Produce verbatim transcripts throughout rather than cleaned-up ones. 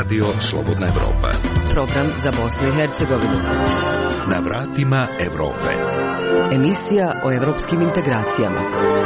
Radio Slobodna Evropa. Program za Bosnu i Hercegovinu. Na vratima Evrope. Emisija o evropskim integracijama.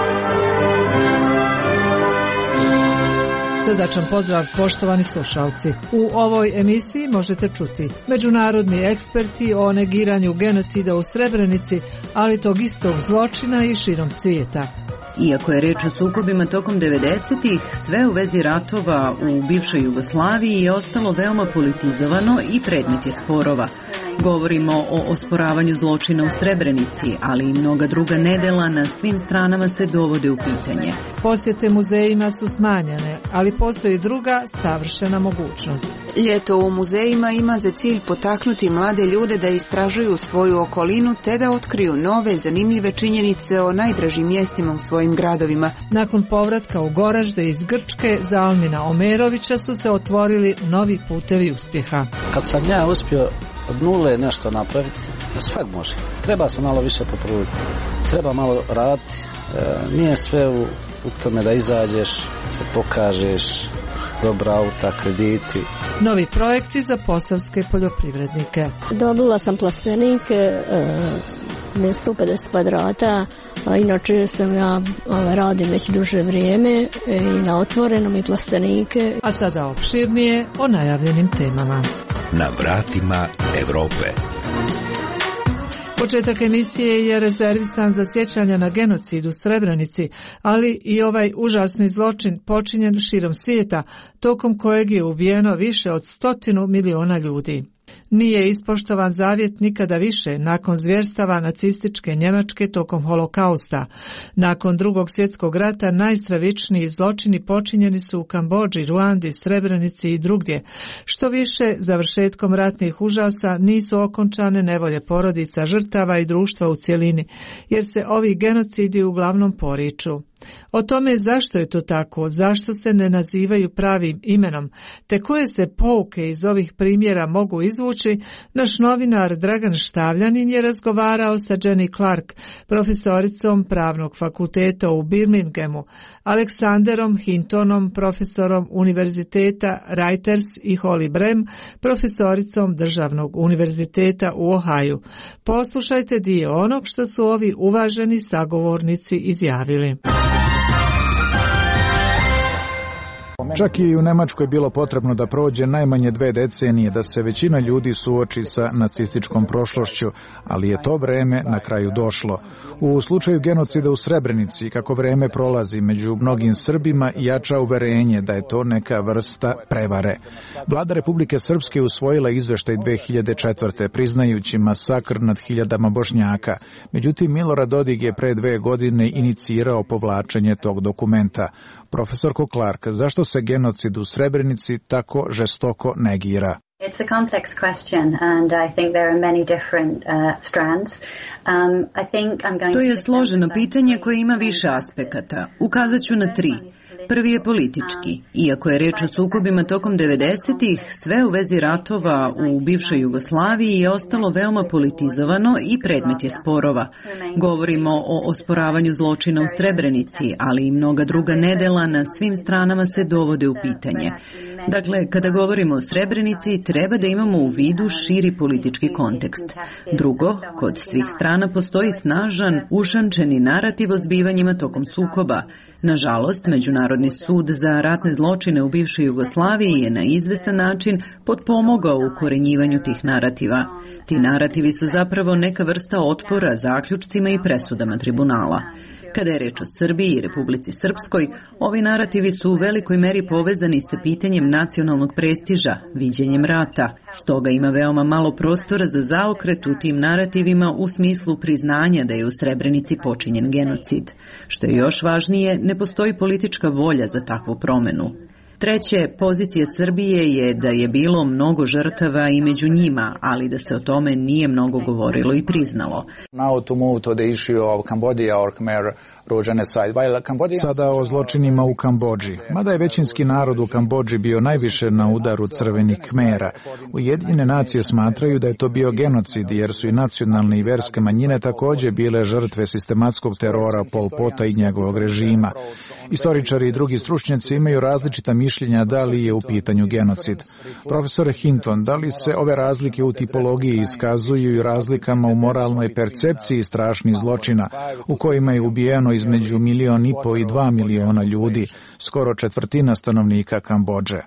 Srdačan pozdrav, poštovani slušalci. U ovoj emisiji možete čuti međunarodni eksperti o negiranju genocida u Srebrenici, ali tog istog zločina i širom svijeta. Iako je reč o sukobima tokom devedesetih, sve u vezi ratova u bivšoj Jugoslaviji je ostalo veoma politizovano i predmet je sporova. Govorimo o osporavanju zločina u Srebrenici, ali i mnoga druga nedela na svim stranama se dovode u pitanje. Posjete muzejima su smanjene, ali postoji druga savršena mogućnost. Ljeto u muzejima ima za cilj potaknuti mlade ljude da istražuju svoju okolinu te da otkriju nove zanimljive činjenice o najdražim mjestima u svojim gradovima. Nakon povratka u Goražde iz Grčke za Almina Omerovića su se otvorili novi putevi uspjeha. Kad sam ja uspio od nule nešto napraviti, da svak može. Treba se malo više potruditi, treba malo raditi, e, nije sve u, u tome da izađeš, se pokažeš, dobra auta, krediti. Novi projekti za posavske poljoprivrednike. Dobila sam plastenike, e, sto pedeset kvadrata, a inače sam ja ove, radim već duže vrijeme e, i na otvorenom i plastenike. A sada opširnije o najavljenim temama. Na vratima Evrope. Početak emisije je rezervisan za sjećanja na genocid u Srebrenici, ali i ovaj užasni zločin počinjen širom svijeta, tokom kojeg je ubijeno više od stotinu miliona ljudi. Nije ispoštovan zavjet nikada više nakon zvjerstava nacističke Njemačke tokom holokausta. Nakon drugog svjetskog rata najstravičniji zločini počinjeni su u Kambodži, Ruandi, Srebrenici i drugdje. Što više, završetkom ratnih užasa nisu okončane nevolje porodica, žrtava i društva u cjelini, jer se ovi genocidi uglavnom poriču. O tome zašto je to tako, zašto se ne nazivaju pravim imenom, te koje se pouke iz ovih primjera mogu izvući, naš novinar Dragan Štavljanin je razgovarao sa Jenny Clark, profesoricom pravnog fakulteta u Birminghamu, Aleksanderom Hintonom, profesorom univerziteta Reuters i Holly Brem, profesoricom državnog univerziteta u Ohaju. Poslušajte dio onog što su ovi uvaženi sagovornici izjavili. Čak je i u Nemačkoj bilo potrebno da prođe najmanje dve decenije da se većina ljudi suoči sa nacističkom prošlošću, ali je to vreme na kraju došlo. U slučaju genocida u Srebrenici, kako vreme prolazi, među mnogim Srbima jača uverenje da je to neka vrsta prevare. Vlada Republike Srpske usvojila izveštaj dve hiljade četvrte priznajući masakr nad hiljadama Bošnjaka. Međutim, Milorad Dodik je pre dve godine inicirao povlačenje tog dokumenta. Profesorko Clark, zašto se genocid u Srebrenici tako žestoko negira? It's a complex question and I think there are many different uh, strands. Um, I think I'm going to je složeno pitanje koje ima više aspekata. Ukazat ću na tri. Prvi je politički. Iako je reč o sukobima tokom devedesetih, sve u vezi ratova u bivšoj Jugoslaviji je ostalo veoma politizovano i predmet je sporova. Govorimo o osporavanju zločina u Srebrenici, ali i mnoga druga nedela na svim stranama se dovode u pitanje. Dakle, kada govorimo o Srebrenici, treba da imamo u vidu širi politički kontekst. Drugo, kod svih strana postoji snažan, ušančeni narativ o zbivanjima tokom sukoba. Nažalost, Međunarodni sud za ratne zločine u bivšoj Jugoslaviji je na izvestan način potpomogao u korenjivanju tih narativa. Ti narativi su zapravo neka vrsta otpora zaključcima i presudama tribunala. Kada je reč o Srbiji i Republici Srpskoj, ovi narativi su u velikoj meri povezani sa pitanjem nacionalnog prestiža, viđenjem rata. Stoga ima veoma malo prostora za zaokret u tim narativima u smislu priznanja da je u Srebrenici počinjen genocid. Što je još važnije, ne postoji politička volja za takvu promjenu. Treće, pozicija Srbije je da je bilo mnogo žrtava i među njima, ali da se o tome nije mnogo govorilo i priznalo. Sada o zločinima u Kambodži. Mada je većinski narod u Kambodži bio najviše na udaru crvenih Khmera, Ujedinjene nacije smatraju da je to bio genocid jer su i nacionalne i verske manjine također bile žrtve sistematskog terora Pol Pota i njegovog režima. Istoričari i drugi stručnjaci imaju različita mišljenja mišljenja da li je u pitanju genocid. Profesore Hinton, da li se ove razlike u tipologiji iskazuju i razlikama u moralnoj percepciji strašnih zločina u kojima je ubijeno između milion i po i dva miliona ljudi, skoro četvrtina stanovnika Kambodže?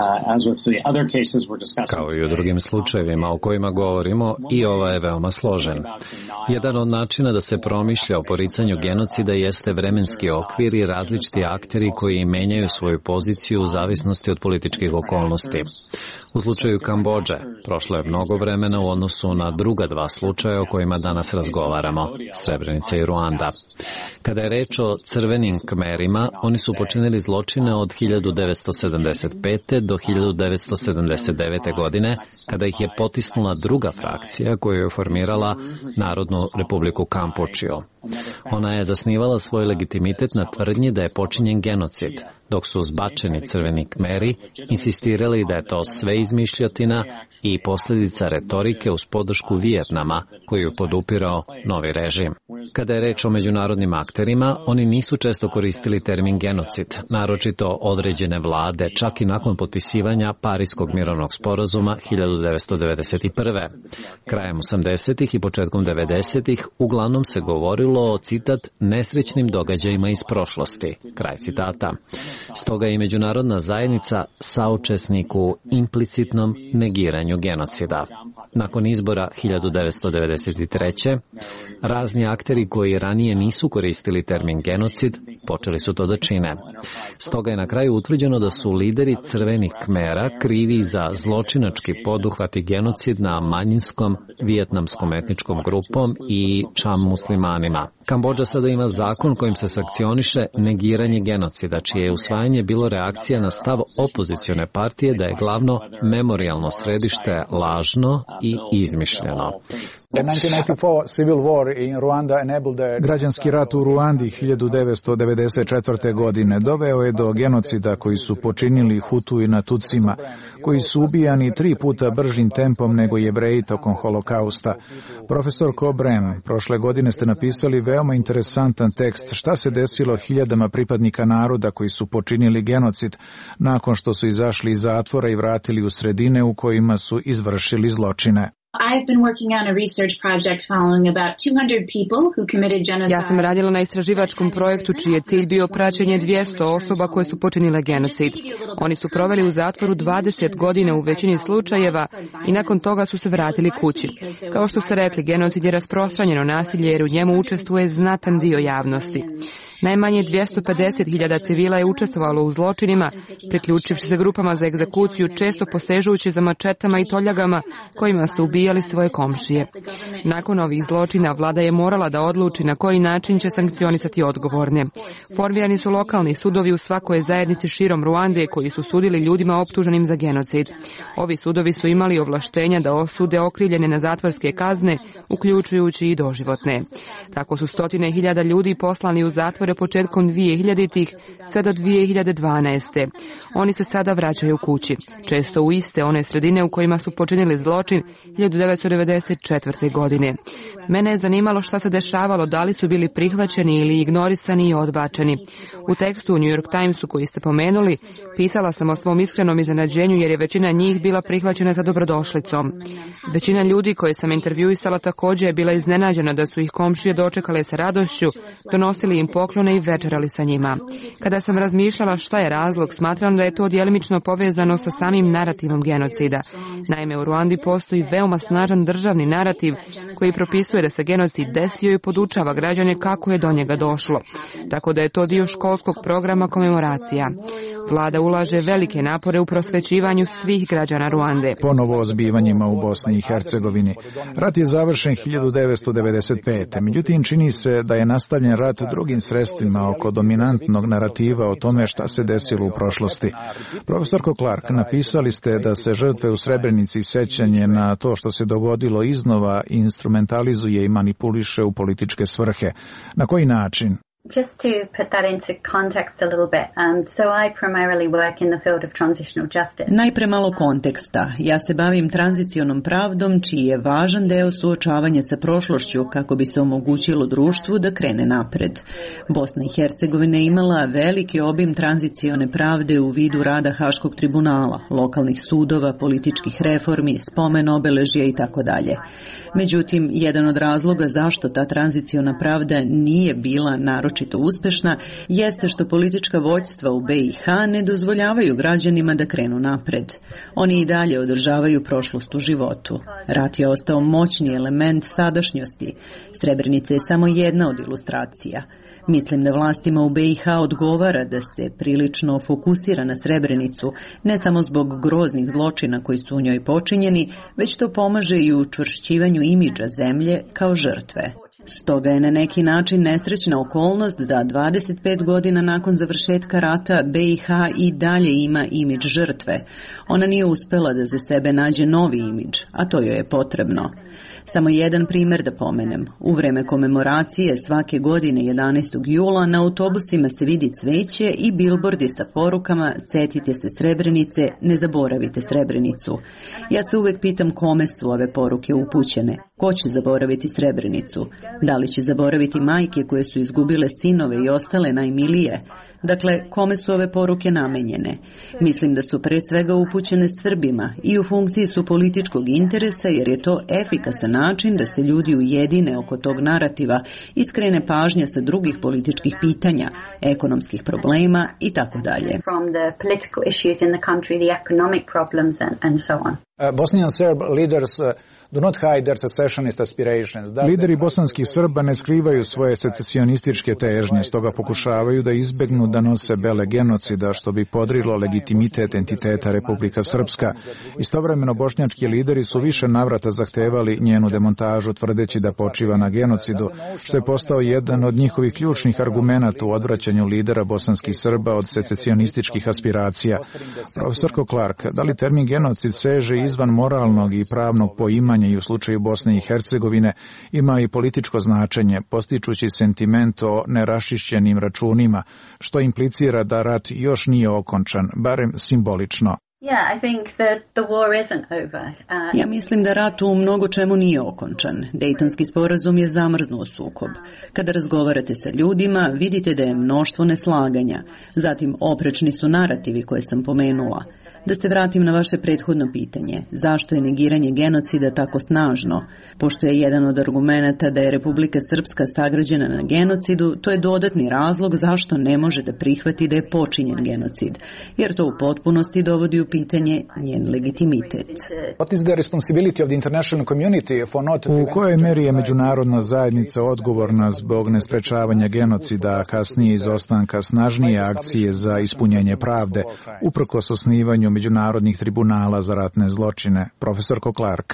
Kao i u drugim slučajevima o kojima govorimo, i ovaj je veoma složen. Jedan od načina da se promišlja o poricanju genocida jeste vremenski okvir i različiti akteri koji menjaju svoju poziciju u zavisnosti od političkih okolnosti. U slučaju Kambodže prošlo je mnogo vremena u odnosu na druga dva slučaja o kojima danas razgovaramo, Srebrenica i Ruanda. Kada je reč o crvenim Kmerima, oni su počinili zločine od hiljadu devetsto sedamdeset pete do hiljadu devetsto sedamdeset devete. godine, kada ih je potisnula druga frakcija koju je formirala Narodnu republiku Kampučio. Ona je zasnivala svoj legitimitet na tvrdnji da je počinjen genocid, dok su zbačeni crveni Kmeri insistirali da je to sve izmišljotina i posljedica retorike uz podršku Vijetnama, koju je podupirao novi režim. Kada je reč o međunarodnim akterima, oni nisu često koristili termin genocid, naročito određene vlade, čak i nakon potpisivanja Pariskog mirovnog sporazuma hiljadu devetsto devedeset prve. Krajem osamdesetih i početkom devedesetih uglavnom se govorilo o, citat, nesrećnim događajima iz prošlosti, kraj citata. Stoga je i međunarodna zajednica saučesnik u implicitnom negiranju genocida. Nakon izbora hiljadu devetsto devedeset treće. razni akteri koji ranije nisu koristili termin genocid počeli su to da čine. Stoga je na kraju utvrđeno da su lideri crvenih Kmera krivi za zločinački poduhvat i genocid na manjinskom vijetnamskom etničkom grupom i Cham muslimanima. Kambodža sada ima zakon kojim se sankcioniše negiranje genocida, čije je usvajanje bilo reakcija na stav opozicione partije da je glavno memorijalno središte lažno i izmišljeno. Građanski rat u Ruandi hiljadu devetsto devedeset četvrte. godine doveo je do genocida koji su počinili Hutu i na Tutsima, koji su ubijani tri puta bržim tempom nego Jevreji tokom holokausta. Profesor Cobrem, prošle godine ste napisali veoma interesantan tekst šta se desilo hiljadama pripadnika naroda koji su počinili genocid nakon što su izašli iz zatvora i vratili u sredine u kojima su izvršili zločine. Ja sam radila na istraživačkom projektu čiji je cilj bio praćenje dvjesto osoba koje su počinile genocid. Oni su proveli u zatvoru dvadeset godina u većini slučajeva i nakon toga su se vratili kući. Kao što ste rekli, genocid je rasprostranjeno nasilje jer u njemu učestvuje znatan dio javnosti. Najmanje dvjesto pedeset hiljada civila je učestvovalo u zločinima, priključivši se grupama za egzekuciju, često posežujući za mačetama i toljagama kojima su ubijali svoje komšije. Nakon ovih zločina vlada je morala da odluči na koji način će sankcionisati odgovorne. Formirani su lokalni sudovi u svakoj zajednici širom Ruande koji su sudili ljudima optuženim za genocid. Ovi sudovi su imali ovlaštenja da osude okrivljene na zatvorske kazne, uključujući i doživotne. Tako su stotine hiljada ljudi poslani u zatvor početkom dvije hiljaditih sve do dvije hiljade dvanaeste. Oni se sada vraćaju kući, često u iste one sredine u kojima su počinili zločin hiljadu devetsto devedeset četvrte. godine. Mene je zanimalo šta se dešavalo, da li su bili prihvaćeni ili ignorisani i odbačeni. U tekstu u New York Timesu koji ste pomenuli, pisala sam o svom iskrenom iznenađenju jer je većina njih bila prihvaćena za dobrodošlicom. Većina ljudi koje sam intervjuisala također je bila iznenađena da su ih komšije dočekale sa radošću, donosili im poklone i večerali sa njima. Kada sam razmišljala šta je razlog, smatram da je to djelimično povezano sa samim narativom genocida. Naime, u Ruandi postoji veoma snažan državni narativ koji propisuje da se genocid desio i podučava građane kako je do njega došlo. Tako da je to dio školskog programa komemoracija. Vlada ulaže velike napore u prosvećivanju svih građana Ruande. Ponovo o zbivanjima u Bosni i Hercegovini. Rat je završen hiljadu devetsto devedeset pete. Međutim, čini se da je nastavljen rat drugim sredstvima oko dominantnog narativa o tome šta se desilo u prošlosti. Profesorko Clark, napisali ste da se žrtve u Srebrenici sećanje na to što se dogodilo iznova instrumentalizuje i manipuliše u političke svrhe. Na koji način? Just to put that into context a little bit, um, so I primarily work in the field of transitional justice. Najpre malo konteksta. Ja se bavim tranzicionom pravdom, čiji je važan deo suočavanja sa prošlošću kako bi se omogućilo društvu da krene napred. Bosna i Hercegovina je imala veliki obim tranzicione pravde u vidu rada Haškog tribunala, lokalnih sudova, političkih reformi, spomen obeležja i tako dalje. Međutim, jedan od razloga zašto ta tranziciona pravda nije bila naročito uspešna jeste što politička vođstva u be i ha ne dozvoljavaju građanima da krenu napred. Oni i dalje održavaju prošlost u životu. Rat je ostao moćni element sadašnjosti. Srebrenica je samo jedna od ilustracija. Mislim da vlastima u be i ha odgovara da se prilično fokusira na Srebrenicu, ne samo zbog groznih zločina koji su u njoj počinjeni, već to pomaže i u učvršćivanju imidža zemlje kao žrtve. Stoga je na neki način nesrećna okolnost da dvadeset pet godina nakon završetka rata be i ha i dalje ima imidž žrtve. Ona nije uspela da za sebe nađe novi imidž, a to joj je potrebno. Samo jedan primjer da pomenem. U vreme komemoracije svake godine jedanaestog jula na autobusima se vidi cveće i bilbordi sa porukama "Setite se Srebrenice, ne zaboravite Srebrenicu". Ja se uvek pitam kome su ove poruke upućene. Ko će zaboraviti Srebrenicu? Da li će zaboraviti majke koje su izgubile sinove i ostale najmilije? Dakle, kome su ove poruke namenjene? Mislim da su pre svega upućene Srbima i u funkciji su političkog interesa jer je to efikasan način da se ljudi ujedine oko tog narativa i skrene pažnja sa drugih političkih pitanja, ekonomskih problema i tako dalje. Bosnian Serb leaders uh, do not hide their secessionist aspirations. Lideri bosanskih Srba ne skrivaju svoje secesionističke težnje, stoga pokušavaju da izbegnu da nose bele genocida, što bi podrilo legitimitet entiteta Republika Srpska. Istovremeno bošnjački lideri su više navrata zahtevali njenu demontažu, tvrdeći da počiva na genocidu, što je postao jedan od njihovih ključnih argumenata u odvraćanju lidera bosanskih Srba od secesionističkih aspiracija. Profesorko Clark, da li termin genocid seže izvan moralnog i pravnog poimanja i u slučaju Bosne i Hercegovine ima i političko značenje, postičući sentiment o neraščišćenim računima, što implicira da rat još nije okončan, barem simbolično. Ja mislim da rat u mnogo čemu nije okončan. Dejtonski sporazum je zamrznuo sukob. Kada razgovarate sa ljudima, vidite da je mnoštvo neslaganja. Zatim oprečni su narativi koje sam pomenula. Da se vratim na vaše prethodno pitanje, zašto je negiranje genocida tako snažno? Pošto je jedan od argumenata da je Republika Srpska sagrađena na genocidu, to je dodatni razlog zašto ne može da prihvati da je počinjen genocid, jer to u potpunosti dovodi u pitanje njen legitimitet. U kojoj meri je međunarodna zajednica odgovorna zbog nesprečavanja genocida, a kasnije izostanka snažnije akcije za ispunjenje pravde, uprkos osnivanju međunarodnih tribunala za ratne zločine? Profesorko Clark.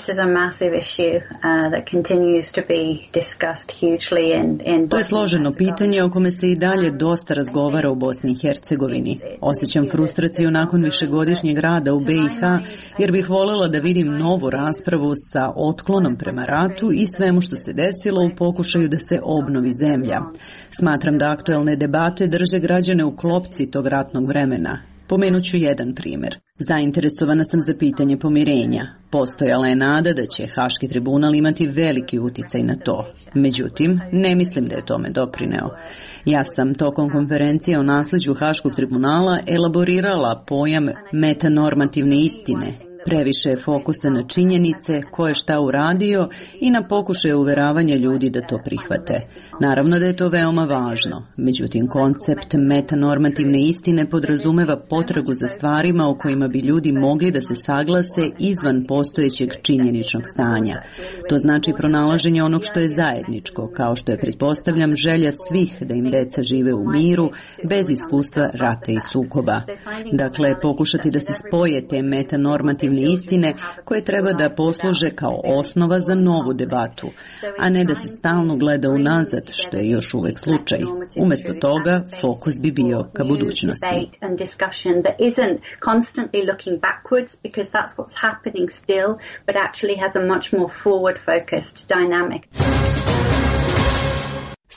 To je složeno pitanje o kome se i dalje dosta razgovara u Bosni i Hercegovini. Osjećam frustraciju nakon višegodišnjeg rada u be i ha, jer bih voljela da vidim novu raspravu sa otklonom prema ratu i svemu što se desilo u pokušaju da se obnovi zemlja. Smatram da aktuelne debate drže građane u klopci tog ratnog vremena. Pomenut ću jedan primjer. Zainteresovana sam za pitanje pomirenja. Postojala je nada da će Haški tribunal imati veliki uticaj na to. Međutim, ne mislim da je tome doprineo. Ja sam tokom konferencije o nasleđu Haškog tribunala elaborirala pojam metanormativne istine. Previše je fokusa na činjenice, ko je šta uradio i na pokušaje uveravanja ljudi da to prihvate. Naravno da je to veoma važno. Međutim, koncept metanormativne istine podrazumeva potragu za stvarima o kojima bi ljudi mogli da se saglase izvan postojećeg činjeničnog stanja. To znači pronalaženje onog što je zajedničko, kao što je, pretpostavljam, želja svih da im deca žive u miru, bez iskustva rata i sukoba. Dakle, pokušati da se spoje te metanormativne istine koje treba da posluže kao osnova za novu debatu, a ne da se stalno gleda unazad, što je još uvek slučaj. Umjesto toga, fokus bi bio ka budućnosti.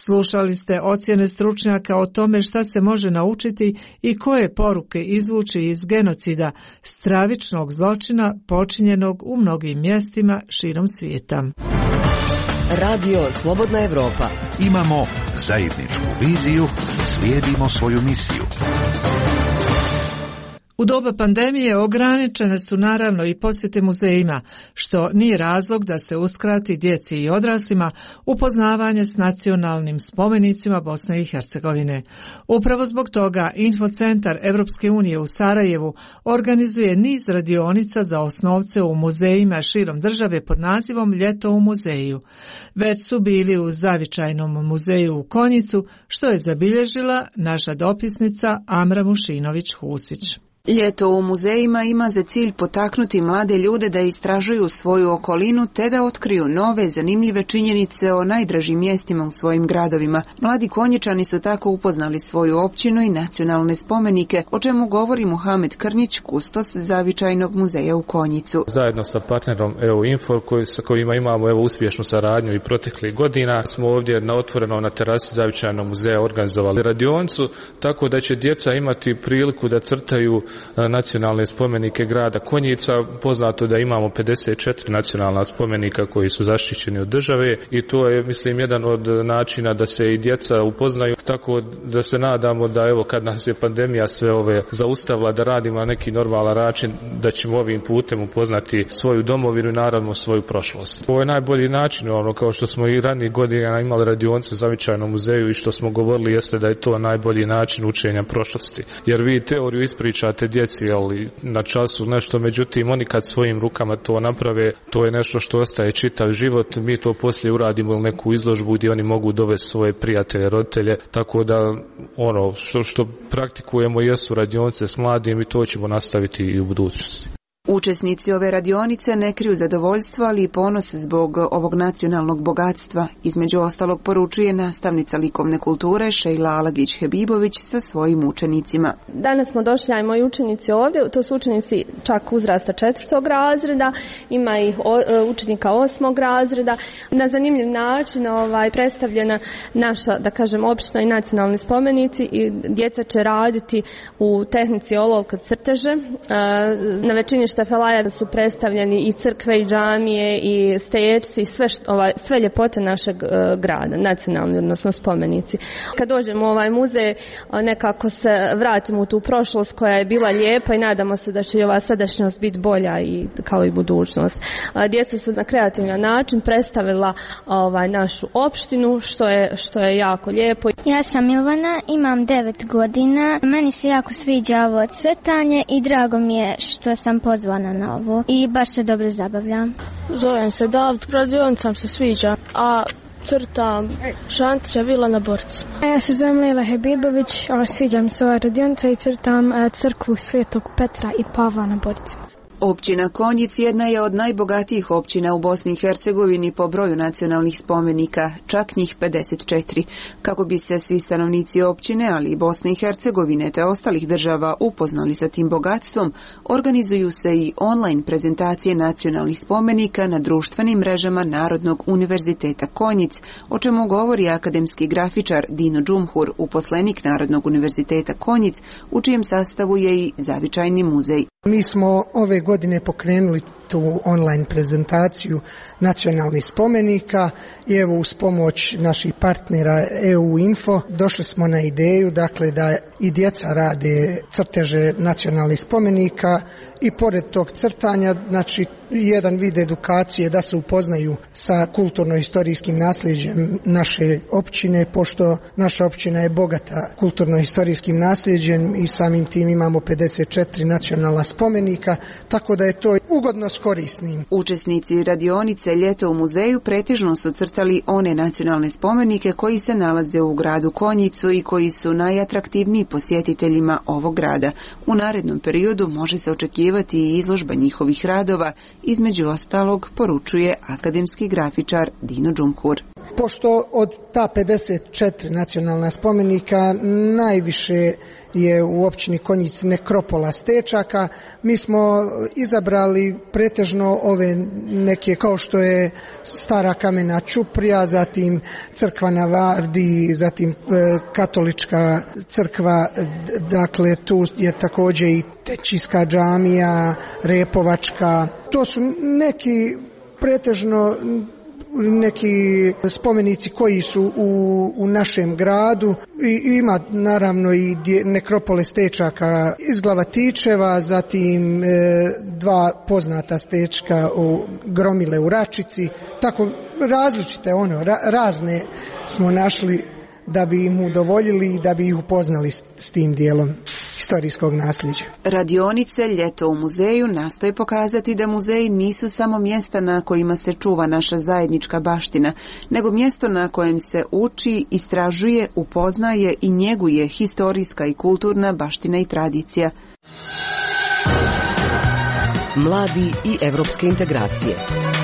Slušali ste ocjene stručnjaka o tome šta se može naučiti i koje poruke izvući iz genocida, stravičnog zločina počinjenog u mnogim mjestima širom svijeta. Radio Slobodna Evropa. Imamo zajedničku viziju, slijedimo svoju misiju. U doba pandemije ograničene su naravno i posjete muzejima, što nije razlog da se uskrati djeci i odraslima upoznavanje s nacionalnim spomenicima Bosne i Hercegovine. Upravo zbog toga Infocentar Evropske unije u Sarajevu organizuje niz radionica za osnovce u muzejima širom države pod nazivom Ljeto u muzeju. Već su bili u Zavičajnom muzeju u Konjicu, što je zabilježila naša dopisnica Amra Mušinović-Husić. Ljeto u muzejima ima za cilj potaknuti mlade ljude da istražuju svoju okolinu te da otkriju nove, zanimljive činjenice o najdražim mjestima u svojim gradovima. Mladi Konjičani su tako upoznali svoju općinu i nacionalne spomenike, o čemu govori Muhamed Krnić, kustos Zavičajnog muzeja u Konjicu. Zajedno sa partnerom E U Info, koji, sa kojima imamo evo, uspješnu saradnju i proteklih godina, smo ovdje na otvorenom na terasi Zavičajnog muzeja organizovali radioncu, tako da će djeca imati priliku da crtaju nacionalne spomenike grada Konjica. Poznato da imamo pedeset četiri nacionalna spomenika koji su zaštićeni od države i to je, mislim, jedan od načina da se i djeca upoznaju, tako da se nadamo da evo kad nas je pandemija sve ove zaustavila da radimo na neki normalan način, da ćemo ovim putem upoznati svoju domovinu i naravno svoju prošlost. Ovo je najbolji način, ono kao što smo i ranijih godina imali radionce u Zavičajnom muzeju i što smo govorili jeste da je to najbolji način učenja prošlosti. Jer vi teoriju ispričate djeci, ali na času nešto, međutim oni kad svojim rukama to naprave, to je nešto što ostaje čitav život. Mi to poslije uradimo u neku izložbu gdje oni mogu dovesti svoje prijatelje, roditelje, tako da ono što, što praktikujemo jesu radionice s mladim i to ćemo nastaviti i u budućnosti. Učesnici ove radionice ne kriju zadovoljstvo, ali i ponos zbog ovog nacionalnog bogatstva. Između ostalog poručuje nastavnica likovne kulture Šejla Alagić-Hebibović sa svojim učenicima. Danas smo došli, a i moji učenici ovdje, to su učenici čak uzrasta četvrtog razreda, ima ih učenika osmog razreda. Na zanimljiv način ovaj, predstavljena naša, da kažem, opština i nacionalni spomenici i djeca će raditi u tehnici olovka crteže. Na većini štafelaja su predstavljeni i crkve i džamije i stečci i sve, ovaj, sve ljepote našeg uh, grada, nacionalni, odnosno spomenici. Kad dođemo u ovaj muzej, nekako se vratimo u tu prošlost koja je bila lijepa i nadamo se da će i ova sadašnjost biti bolja i kao i budućnost. Djeca su na kreativan način predstavila ovaj, našu opštinu, što je, što je jako lijepo. Ja sam Milvana, imam devet godina. Meni se jako sviđa ovo crtanje i drago mi je što sam pozvana na ovo i baš se dobro zabavljam. Zovem se David, radionicam se sviđa, a crtam Šantića Vila na borcima. Ja se zovem Lejla Hebibović, sviđa mi se ova radionica i crtam crkvu Svetog Petra i Pavla na borcima. Općina Konjic jedna je od najbogatijih općina u Bosni i Hercegovini po broju nacionalnih spomenika, čak njih pedeset četiri. Kako bi se svi stanovnici općine, ali i Bosne i Hercegovine te ostalih država upoznali sa tim bogatstvom, organizuju se i online prezentacije nacionalnih spomenika na društvenim mrežama Narodnog univerziteta Konjic, o čemu govori akademski grafičar Dino Džumhur, uposlenik Narodnog univerziteta Konjic, u čijem sastavu je i Zavičajni muzej. Mi smo ove godine pokrenuli tu online prezentaciju nacionalnih spomenika i evo uz pomoć naših partnera E U Info došli smo na ideju, dakle, da i djeca rade crteže nacionalnih spomenika i pored tog crtanja, znači jedan vid edukacije da se upoznaju sa kulturno-historijskim nasljeđem naše općine, pošto naša općina je bogata kulturno-historijskim nasljeđem i samim tim imamo pedeset četiri nacionalna spomenika, tako da je to ugodno s korisnim. Učesnici radionice Ljeto u muzeju pretežno su crtali one nacionalne spomenike koji se nalaze u gradu Konjicu i koji su najatraktivniji posjetiteljima ovog grada. U narednom periodu može se očekivati i izložba njihovih radova, između ostalog poručuje akademski grafičar Dino Džumhur. Pošto od ta pedeset četiri nacionalna spomenika najviše je u općini Konjic nekropola stečaka, mi smo izabrali pre pretežno ove neke kao što je Stara kamena ćuprija, zatim crkva na Vardi, zatim katolička crkva, dakle tu je također i Tećijska džamija, Repovačka. To su neki pretežno neki spomenici koji su u, u našem gradu. I ima naravno i nekropole stečaka iz Glavatičeva, zatim e, dva poznata stečka u Gromile u Račici, tako različite ono, ra, razne smo našli da bi im udovoljili i da bi ih upoznali s, s tim dijelom historijskog nasljeđa. Radionice Ljeto u muzeju nastoje pokazati da muzeji nisu samo mjesta na kojima se čuva naša zajednička baština, nego mjesto na kojem se uči, istražuje, upoznaje i njeguje historijska i kulturna baština i tradicija. Mladi i evropske integracije.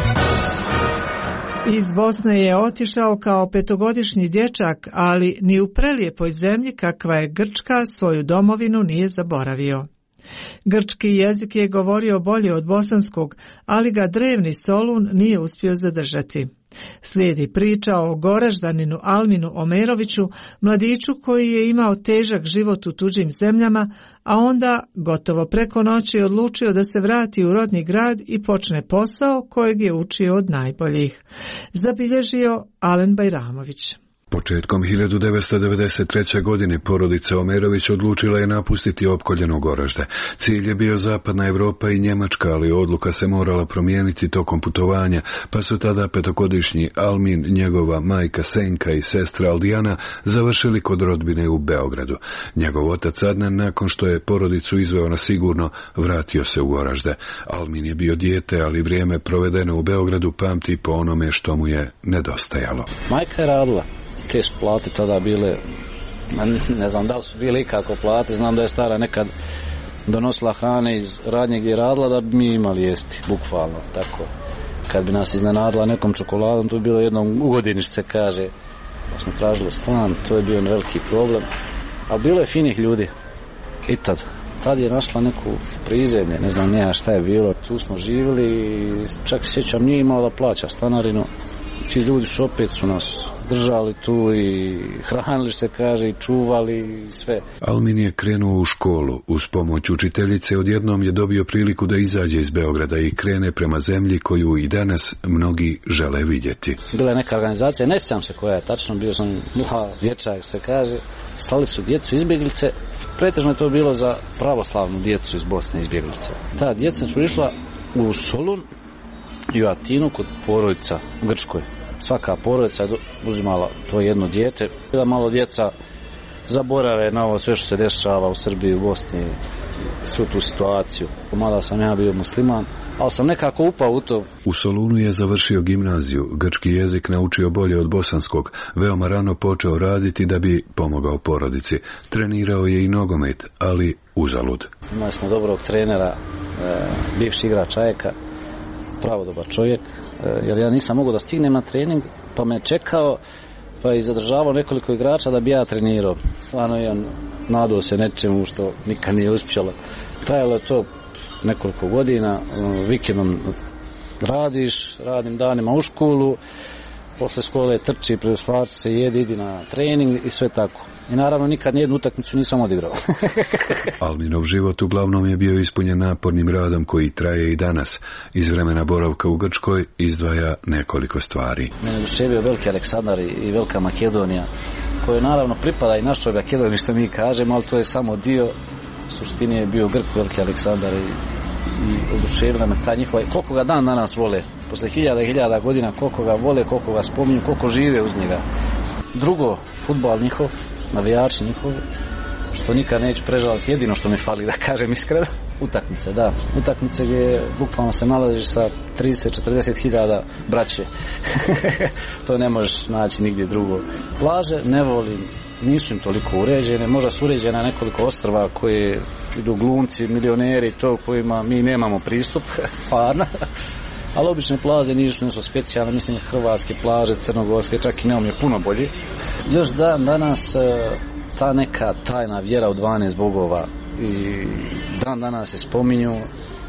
Iz Bosne je otišao kao petogodišnji dječak, ali ni u prelijepoj zemlji kakva je Grčka svoju domovinu nije zaboravio. Grčki jezik je govorio bolje od bosanskog, ali ga drevni Solun nije uspio zadržati. Slijedi priča o Goraždaninu Alminu Omeroviću, mladiću koji je imao težak život u tuđim zemljama, a onda gotovo preko noći odlučio da se vrati u rodni grad i počne posao kojeg je učio od najboljih. Zabilježio Alen Bajramović. Početkom hiljadu devetsto devedeset treće. godine porodica Omerović odlučila je napustiti opkoljeno Goražde. Cilj je bio zapadna Europa i Njemačka, ali odluka se morala promijeniti tokom putovanja, pa su tada petogodišnji Almin, njegova majka Senka i sestra Aldijana završili kod rodbine u Beogradu. Njegov otac Adnan, nakon što je porodicu izveo na sigurno, vratio se u Goražde. Almin je bio dijete, ali vrijeme provedeno u Beogradu pamti po onome što mu je nedostajalo. Majka je radila. Te su plate tada bile, ne znam da li su bile ikako plate, znam da je stara nekad donosila hrane iz radnje gdje je radila da bi mi imali jesti, bukvalno, tako. Kad bi nas iznenadila nekom čokoladom, to je bilo jednom u godini što se kaže, pa smo tražili stan, to je bio veliki problem, ali bilo je finih ljudi i tad. Tad je našla neku prizemlje, ne znam ja šta je bilo, tu smo živjeli i čak sjećam nije imala da plaća stanarinu. Ti ljudi su opet su nas držali tu i hranili se kaže i čuvali i sve. Almin je krenuo u školu. Uz pomoć učiteljice odjednom je dobio priliku da izađe iz Beograda i krene prema zemlji koju i danas mnogi žele vidjeti. Bila je neka organizacija, ne sjećam se koja je tačno, bio sam mlad dječak se kaže, slali su djecu izbjeglice, pretežno je to bilo za pravoslavnu djecu iz Bosne izbjeglice. Ta djeca su išla u Solun i u Atinu kod porodica u Grčkoj. Svaka porodica je uzimala to jedno dijete. Bila malo djeca zaborave na ovo sve što se dešava u Srbiji, u Bosni, svu tu situaciju. Mada sam ja bio musliman, ali sam nekako upao u to. U Solunu je završio gimnaziju, grčki jezik naučio bolje od bosanskog, veoma rano počeo raditi da bi pomogao porodici. Trenirao je i nogomet, ali uzalud. Imali smo dobrog trenera, bivši igrač Ajeka, pravo dobar čovjek, jer ja nisam mogao da stignem na trening, pa me čekao, pa je zadržavao nekoliko igrača da bi ja trenirao. Stvarno je on nadao se nečemu što nikad nije uspjelo. Trajalo je to nekoliko godina, vikendom radiš, radim danima u školu, posle škole trči, preusvar se, jedi, idi na trening i sve tako. I naravno nikad nijednu utakmicu nisam odigrao. Alminov život uglavnom je bio ispunjen napornim radom koji traje i danas. Iz vremena boravka u Grčkoj izdvaja nekoliko stvari. Mene oduševio veliki Aleksandar i velika Makedonija, koja naravno pripada i našoj Makedoniji što mi kažemo, ali to je samo dio. U suštini je bio Grk veliki Aleksandar i, i oduševila me ta njihova. Koliko ga dan danas vole, posle hiljada i hiljada godina, koliko ga vole, koliko ga spominju, koliko žive uz njega. Drugo, fudbal njihov, navijači njihovi, što nikad neću prežaliti, jedino što mi fali da kažem iskreno, utakmice, da. Utakmice gdje bukvalno se nalaziš sa trideset do četrdeset hiljada braće. To ne možeš naći nigdje drugo. Plaže ne volim, nisu im toliko uređene, možda su uređene nekoliko ostrva koje idu glumci, milioneri, to kojima mi nemamo pristup, stvarno. Ali obične plaže nisu nešto specijalne, mislim hrvatske plaže, crnogorske, čak i nemam je puno bolji. Još dan danas ta neka tajna vjera u dvanaest bogova i dan danas se spominju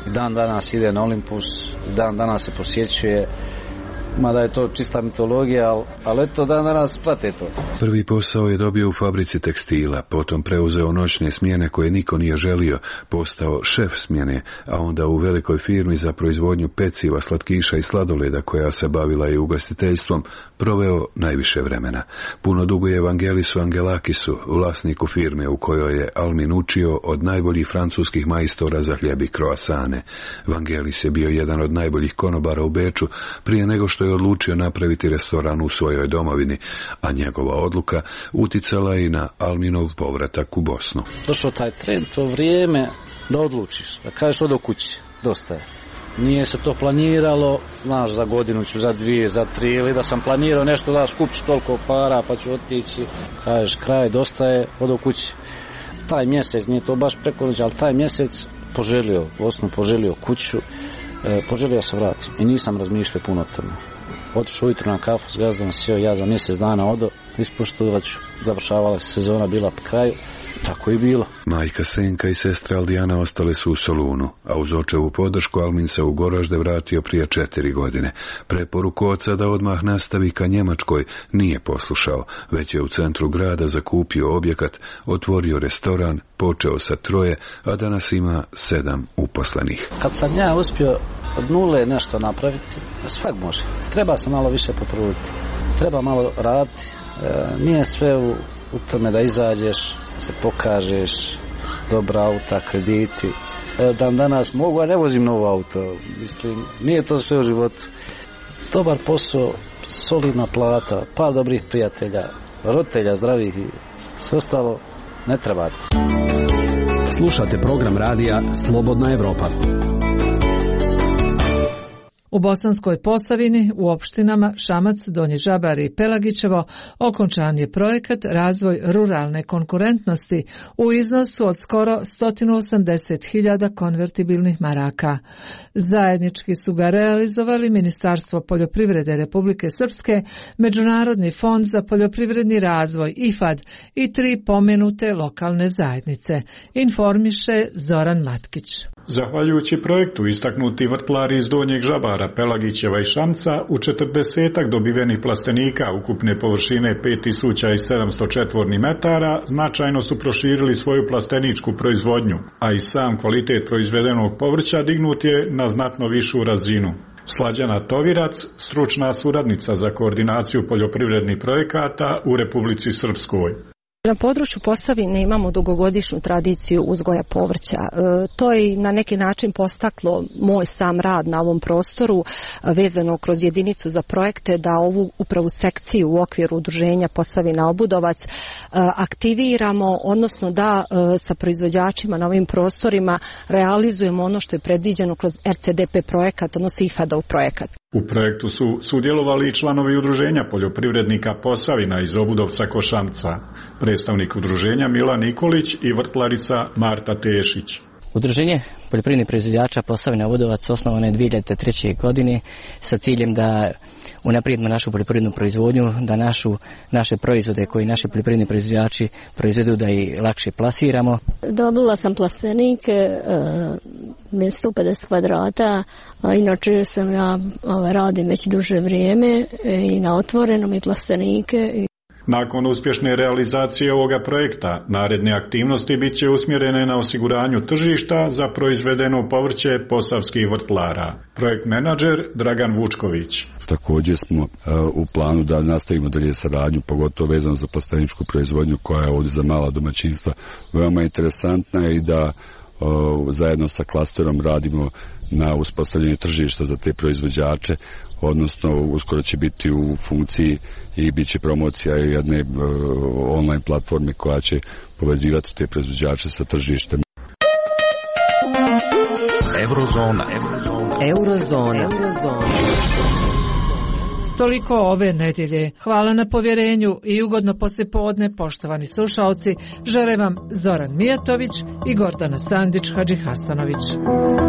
Dan danas ide na Olimpus, dan danas se posjećuje, mada je to čista mitologija, ali, ali eto dan danas prate to. Prvi posao je dobio u fabrici tekstila, potom preuzeo noćne smjene koje niko nije želio, postao šef smjene, a onda u velikoj firmi za proizvodnju peciva, slatkiša i sladoleda koja se bavila i ugostiteljstvom, proveo najviše vremena. Puno duguje Evangelisu Angelakisu, vlasniku firme u kojoj je Almin učio od najboljih francuskih majstora za hljeb i kroasane. Vangelis je bio jedan od najboljih konobara u Beču prije nego što je odlučio napraviti restoran u svojoj domovini, a njegova odluka uticala i na Alminov povratak u Bosnu. Došao taj trend, to vrijeme da odlučiš, da kažeš odo kući, dosta je. Nije se to planiralo, znaš, za godinu ću, za dvije, za tri, ili da sam planirao nešto da skupću toliko para pa ću otići, kažeš kraj, dosta je, odo kući. Taj mjesec, nije to baš preko noći, ali taj mjesec poželio Bosnu, poželio kuću, e, poželio se vratiti i nisam razmišljao puno o tome. Otišao ujutro na kafu s gazdom, sjeo ja za mjesec dana odo, ispoštovat ću, završavala se sezona, bila pri kraju. Tako i bilo. Majka Senka i sestra Aldijana ostale su u Solunu, a uz očevu podršku Almin se u Goražde vratio prije četiri godine. Preporuku oca da odmah nastavi ka Njemačkoj nije poslušao, već je u centru grada zakupio objekat, otvorio restoran, počeo sa troje, a danas ima sedam uposlenih. Kad sam ja uspio od nule nešto napraviti, svak može. Treba se malo više potruditi. Treba malo raditi. E, nije sve u, u tome da izađeš, se pokažeš, dobra auta, krediti. E, dan danas mogu, a ne vozim novo auto. Mislim, nije to sve u životu. Dobar posao, solidna plata, par dobrih prijatelja, roditelja zdravih i sve ostalo ne trebate. Slušate program radija Slobodna Evropa. U Bosanskoj Posavini, u opštinama Šamac, Donji Žabar i Pelagićevo, okončan je projekat Razvoj ruralne konkurentnosti u iznosu od skoro sto osamdeset hiljada konvertibilnih maraka. Zajednički su ga realizovali Ministarstvo poljoprivrede Republike Srpske, Međunarodni fond za poljoprivredni razvoj I F A D i tri pomenute lokalne zajednice, informiše Zoran Matkić. Zahvaljujući projektu istaknuti vrtlari iz Donjeg Žabara, Pelagićeva i Šamca u četrdesetak dobivenih plastenika ukupne površine pet tisuća sedamsto četvornih metara značajno su proširili svoju plasteničku proizvodnju, a i sam kvalitet proizvedenog povrća dignut je na znatno višu razinu. Slađana Tovirac, stručna suradnica za koordinaciju poljoprivrednih projekata u Republici Srpskoj. Na području Posavine imamo dugogodišnju tradiciju uzgoja povrća. E, to je na neki način postaklo moj sam rad na ovom prostoru, vezano kroz jedinicu za projekte, da ovu upravu sekciju u okviru udruženja Posavina Obudovac e, aktiviramo, odnosno da e, sa proizvođačima na ovim prostorima realizujemo ono što je predviđeno kroz R C D P projekat, odnosno I F A D-ov projekat. U projektu su sudjelovali i članovi udruženja poljoprivrednika Posavina iz Obudovca Košamca, predstavnik udruženja Mila Nikolić i vrtlarica Marta Tešić. Udruženje poljoprivrednih proizvođača Posavina Obudovac osnovano je dvije hiljade treće. godine sa ciljem da unaprijedimo našu poljoprivrednu proizvodnju, da našu, naše proizvode koji naši poljoprivredni proizvođači proizvedu da i lakše plasiramo. Dobila sam plastenik sto pedeset kvadrata, a inače sam ja ove, radim već duže vrijeme i na otvorenom i plastenike. Nakon uspješne realizacije ovoga projekta, naredne aktivnosti bit će usmjerene na osiguranju tržišta za proizvedeno povrće posavskih vrtlara. Projekt menadžer Dragan Vučković. Također smo uh, u planu da nastavimo dalje saradnju, pogotovo vezano za plasteničku proizvodnju koja je ovdje za mala domaćinstva veoma interesantna i da uh, zajedno sa klasterom radimo na uspostavljanju tržišta za te proizvođače, odnosno uskoro će biti u funkciji i bit će promocija jedne uh, online platforme koja će povezivati te proizvođače sa tržištem. Eurozona. Eurozona. Eurozona. Eurozona. Toliko ove nedjelje. Hvala na povjerenju i ugodno poslijepodne, poštovani slušalci. Žele vam Zoran Mijatović i Gordana Sandić Hadžihasanović.